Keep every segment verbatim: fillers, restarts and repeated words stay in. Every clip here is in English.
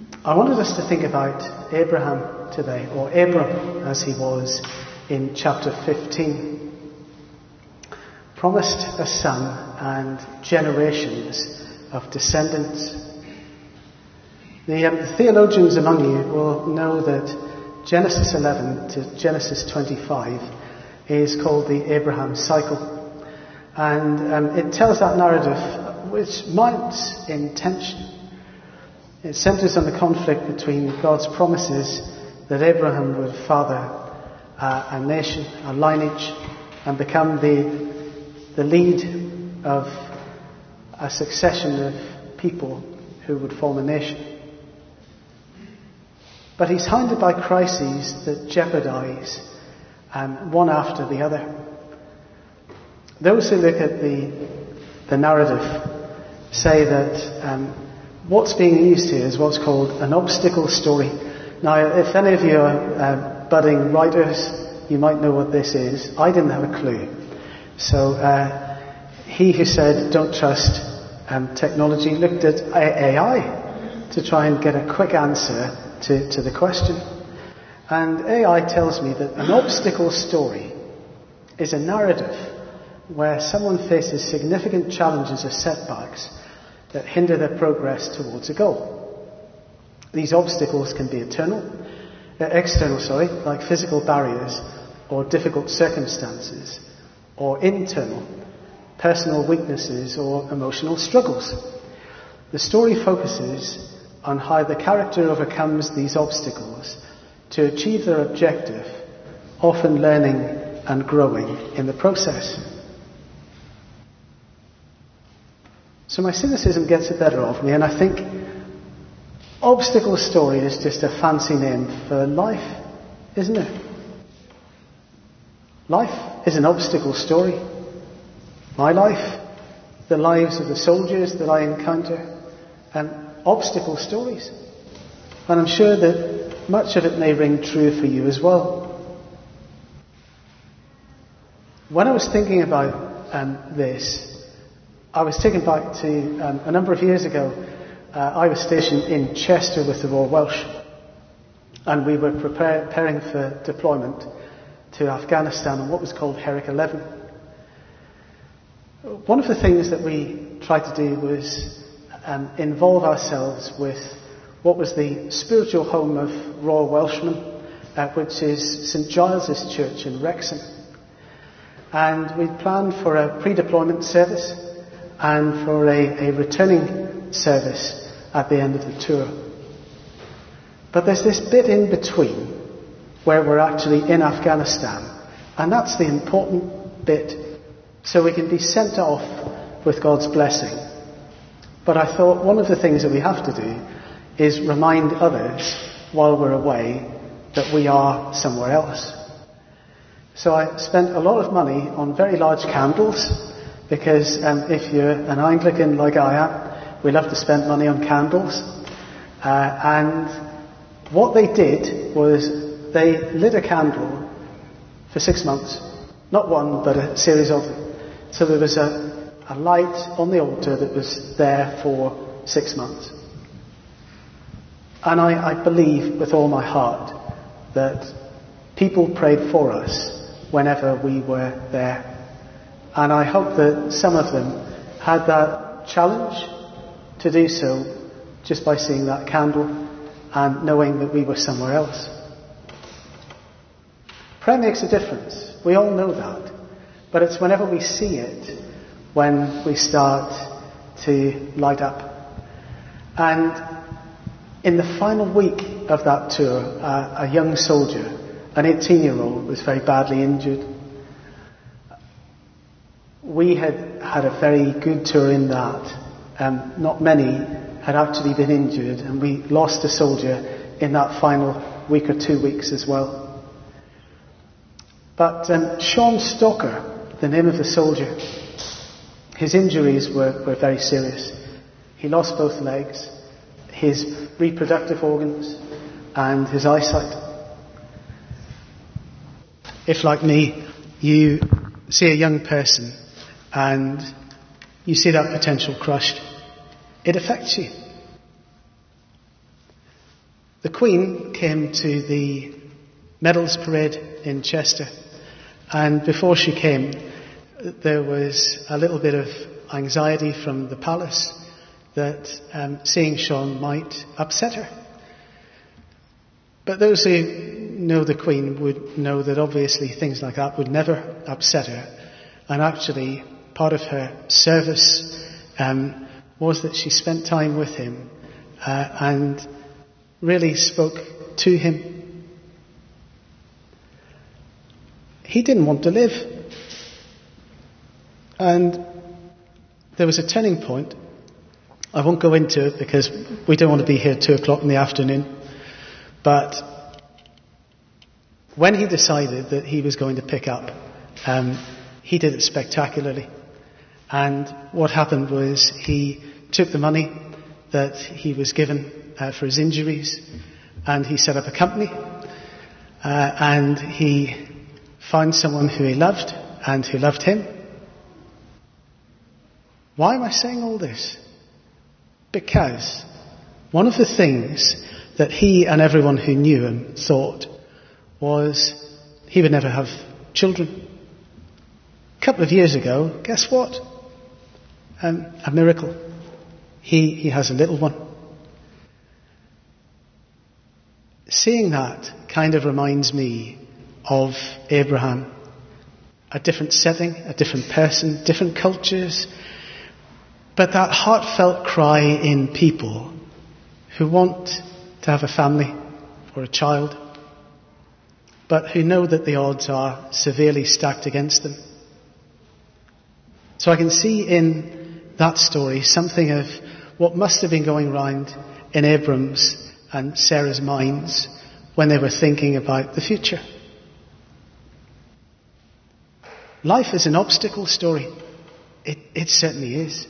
I wanted us to think about Abraham today, or Abram as he was in chapter fifteen. Promised a son and generations of descendants. The, um, the theologians among you will know that Genesis eleven to Genesis twenty-five is called the Abraham cycle. And um, it tells that narrative which mounts in tension. It centres on the conflict between God's promises that Abraham would father uh, a nation, a lineage, and become the, the lead of a succession of people who would form a nation. But he's hounded by crises that jeopardise um, one after the other. Those who look at the, the narrative say that um, what's being used here is what's called an obstacle story. Now, if any of you are uh, budding writers, you might know what this is. I didn't have a clue. So uh, he who said don't trust um, technology looked at A I to try and get a quick answer to, to the question. And A I tells me that an obstacle story is a narrative where someone faces significant challenges or setbacks that hinder their progress towards a goal. These obstacles can be eternal, uh, external, sorry, like physical barriers or difficult circumstances, or internal, personal weaknesses or emotional struggles. The story focuses on how the character overcomes these obstacles to achieve their objective, often learning and growing in the process. So my cynicism gets the better of me, and I think obstacle story is just a fancy name for life, isn't it? Life is an obstacle story. My life, the lives of the soldiers that I encounter, and obstacle stories. And I'm sure that much of it may ring true for you as well. When I was thinking about um, this, I was taken back to um, a number of years ago. Uh, I was stationed in Chester with the Royal Welsh, and we were prepare, preparing for deployment to Afghanistan on what was called Herrick eleven. One of the things that we tried to do was um, involve ourselves with what was the spiritual home of Royal Welshmen, uh, which is St Giles's Church in Wrexham. And we planned for a pre-deployment service and for a, a returning service at the end of the tour. But there's this bit in between where we're actually in Afghanistan, and that's the important bit, so we can be sent off with God's blessing. But I thought one of the things that we have to do is remind others while we're away that we are somewhere else. So I spent a lot of money on very large candles, because um, if you're an Anglican like I am, we love to spend money on candles. Uh, and what they did was they lit a candle for six months. Not one, but a series of them. So there was a, a light on the altar that was there for six months. And I, I believe with all my heart that people prayed for us whenever we were there. And I hope that some of them had that challenge to do so just by seeing that candle and knowing that we were somewhere else. Prayer makes a difference. We all know that. But it's whenever we see it when we start to light up. And in the final week of that tour, uh, a young soldier, an eighteen-year-old, was very badly injured. We had had a very good tour in that. Um, not many had actually been injured, and we lost a soldier in that final week or two weeks as well. But um, Sean Stalker, the name of the soldier, his injuries were, were very serious. He lost both legs, his reproductive organs, and his eyesight. If, like me, you see a young person and you see that potential crushed, it affects you. The Queen came to the medals parade in Chester, and before she came, there was a little bit of anxiety from the palace that um, seeing Sean might upset her. But those who know the Queen would know that obviously things like that would never upset her. And actually, part of her service um, was that she spent time with him uh, and really spoke to him. He didn't want to live. And there was a turning point. I won't go into it because we don't want to be here at two o'clock in the afternoon. But when he decided that he was going to pick up, um, he did it spectacularly. And what happened was he took the money that he was given uh, for his injuries, and he set up a company, uh, and he found someone who he loved and who loved him. Why am I saying all this? Because one of the things that he and everyone who knew him thought was he would never have children. A couple of years ago, guess what? Um, a miracle. He, he has a little one. Seeing that kind of reminds me of Abraham. A different setting, a different person, different cultures, but that heartfelt cry in people who want to have a family or a child, but who know that the odds are severely stacked against them. So I can see in that story something of what must have been going round in Abram's and Sarah's minds when they were thinking about the future. Life is an obstacle story. It, it certainly is.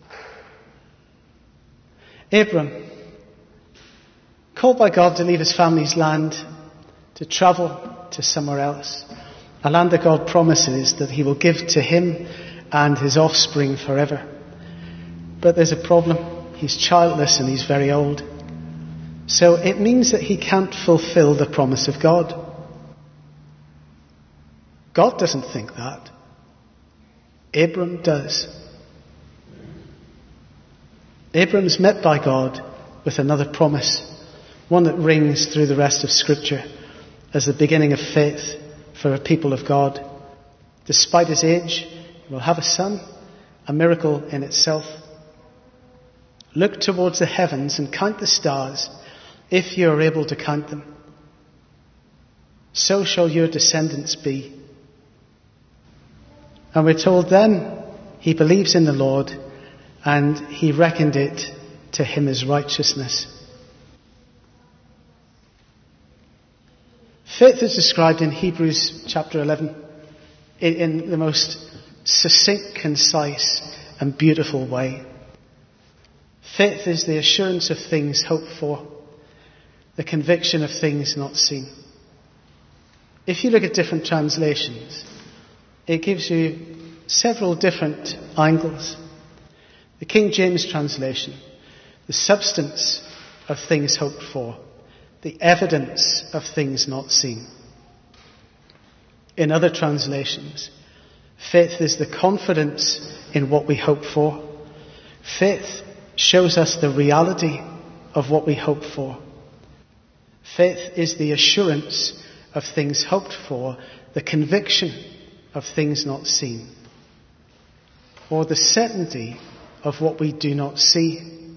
Abram, called by God to leave his family's land, to travel to somewhere else, a land that God promises that he will give to him and his offspring forever. But there's a problem. He's childless and he's very old. So it means that he can't fulfill the promise of God. God doesn't think that. Abram does. Abram's met by God with another promise, one that rings through the rest of Scripture as the beginning of faith for a people of God. Despite his age, he will have a son, a miracle in itself. Look towards the heavens and count the stars, if you are able to count them. So shall your descendants be. And we're told then he believes in the Lord, and he reckoned it to him as righteousness. Faith is described in Hebrews chapter eleven in, in the most succinct, concise, and beautiful way. Faith is the assurance of things hoped for, the conviction of things not seen. If you look at different translations, it gives you several different angles. The King James translation, the substance of things hoped for, the evidence of things not seen. In other translations, faith is the confidence in what we hope for. Faith shows us the reality of what we hope for. Faith is the assurance of things hoped for, the conviction of things not seen, or the certainty of what we do not see.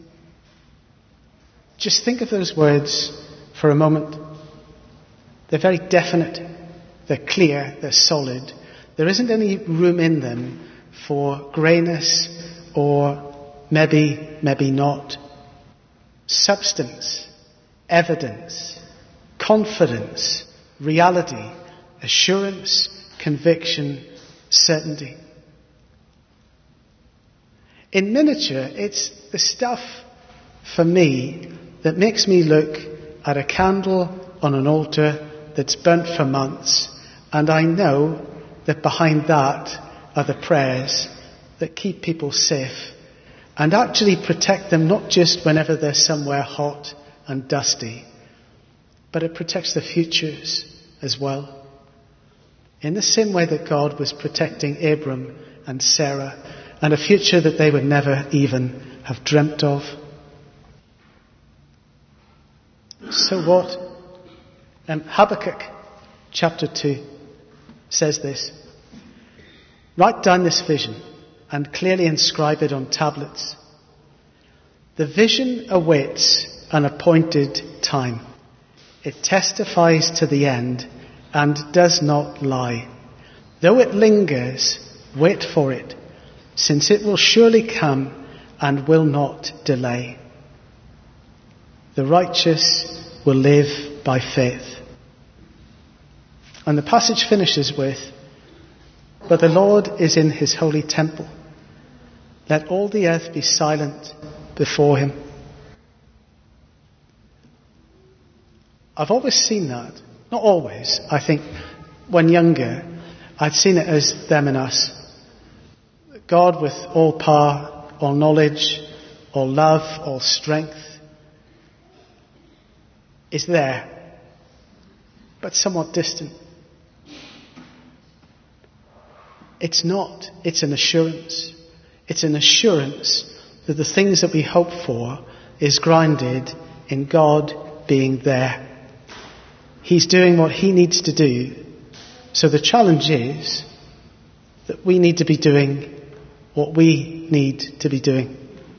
Just think of those words for a moment. They're very definite, they're clear, they're solid. There isn't any room in them for greyness or maybe, maybe not. Substance, evidence, confidence, reality, assurance, conviction, certainty. In miniature, it's the stuff, for me, that makes me look at a candle on an altar that's burnt for months, and I know that behind that are the prayers that keep people safe and actually protect them not just whenever they're somewhere hot and dusty, but it protects the futures as well. In the same way that God was protecting Abram and Sarah and a future that they would never even have dreamt of. So what? Um, Habakkuk chapter two says this. Write down this vision and clearly inscribe it on tablets. The vision awaits an appointed time. It testifies to the end and does not lie. Though it lingers, wait for it, since it will surely come and will not delay. The righteous will live by faith. And the passage finishes with, but the Lord is in his holy temple. Let all the earth be silent before him. I've always seen that. Not always. I think when younger, I'd seen it as them and us. God with all power, all knowledge, all love, all strength is there, but somewhat distant. It's not. It's an assurance. It's an assurance that the things that we hope for is grounded in God being there. He's doing what he needs to do. So the challenge is that we need to be doing what we need to be doing.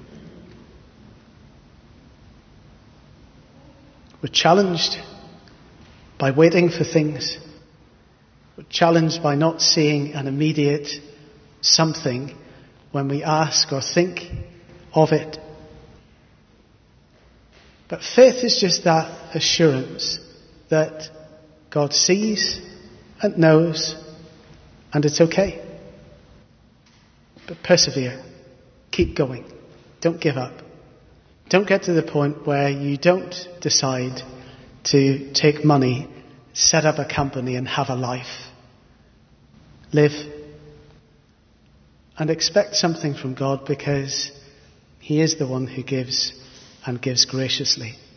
We're challenged by waiting for things. We're challenged by not seeing an immediate something when we ask or think of it. But faith is just that assurance that God sees and knows, and it's okay. But persevere. Keep going. Don't give up. Don't get to the point where you don't decide to take money, set up a company and have a life. Live and expect something from God, because he is the one who gives and gives graciously.